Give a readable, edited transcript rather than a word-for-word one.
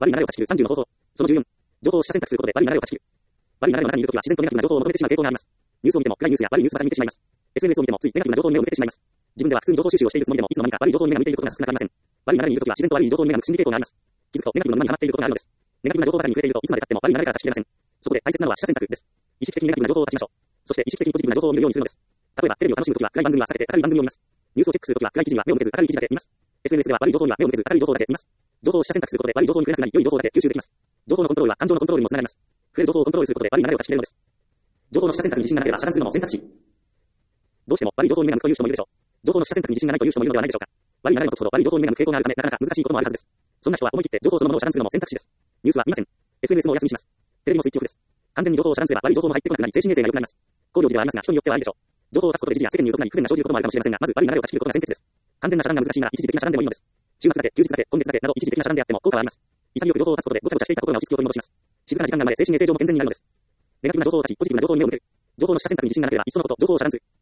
バリーなられを断ち切る30の方法。その14。情報を取捨選択することでバリーなられを断ち切る。バリーなられを見るときは自然とネガティブな情報を求めてしまう傾向があります。ニュースを見ても暗いニュースや悪いニュースばかり見てしまいます。SNS を見てもついネガティブな情報に目を向けてしまいます。自分では普通に情報収集をしているつもりでもいつの間にか悪い情報に目が向いていることが少なくありません。バリーなられにいるときは自然と悪い情報に目が向く心理傾向があります。気づくとネガティブの沼にはまっていることがあるのです。ネガティブな情報ばかりに触れているといつまで経ってもバリーなられから断ち切れません。そこで大切なのは取捨選択です。意識的にネガティブな情報を断ちましょう。そして意識的にポジティブな情報を見るようにするのです。例えばテレビを楽しむときは暗い番組は避けて明るい番組を見ます。ニュースをチェックするときは暗い記事には目を向けず明るい記事だけ見ます。SNS では悪い情報には目を向けず明るい情報だけ見ます。情報を取捨選択することで悪い情報に触れなくなり良い情報だけ吸収できます。情報のコントロールは感情のコントロールにもつながります。触れる情報をコントロールすることでバリーなれを断ち切れるのです。情報の取捨選択に自信がなければ遮断するのも選択肢。どうしても悪い情報に目が向くという人もいるでしょう。情報の取捨選択に自信がないという人もいるのではないでしょうか。悪いなれのことほど悪い情報に目が向く傾向があるためなかなか難しいこともあるはずです。そんな人は思い切って情報そのものを遮断するのも選択肢です。ニュースは見ません。SNS もお休みします。テレビもスイッチオフです。完全に情報を遮断すれば悪い情報も入ってこなくなり精神衛生が良くなります。考慮時ではありますが人によってはありでしょう。情報を出すことで時事や世間に有毒なり不便な生じることもあるかもしれませんが、まず悪い流れを断ち切ることが先決です。完全な遮断が難しいなら一時的な遮断でもいいのです。週末だけ、休日だけ、今月だけなど一時的な遮断であっても効果はあります。潔く情報を出すことでごちゃごちゃしていた心が落ち着きを取り戻します。静かな時間が生まれ精神衛生上も健全になるのです。ネガティブな情報を断ち、ポジティブな情報に目を向ける。情報の取捨選択に自信がなければいっそのこと情報を遮断する。